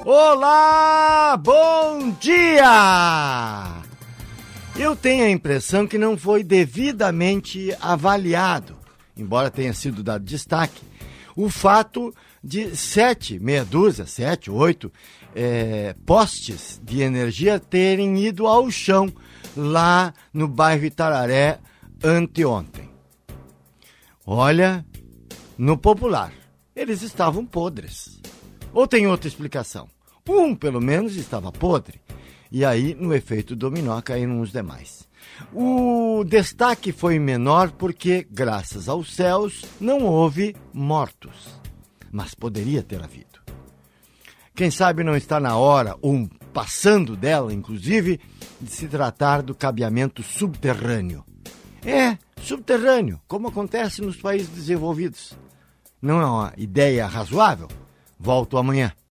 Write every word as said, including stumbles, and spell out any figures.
Olá, bom dia! Eu tenho a impressão que não foi devidamente avaliado, embora tenha sido dado destaque, o fato de sete, meia dúzia, sete, oito é, postes de energia terem ido ao chão lá no bairro Itararé anteontem. Olha, no popular, eles estavam podres. Ou tem outra explicação? Um, pelo menos, estava podre. E aí, no efeito dominó, caíram os demais. O destaque foi menor porque, graças aos céus, não houve mortos. Mas poderia ter havido. Quem sabe não está na hora, ou passando dela, inclusive, de se tratar do cabeamento subterrâneo. É, subterrâneo, como acontece nos países desenvolvidos. Não é uma ideia razoável? Volto amanhã.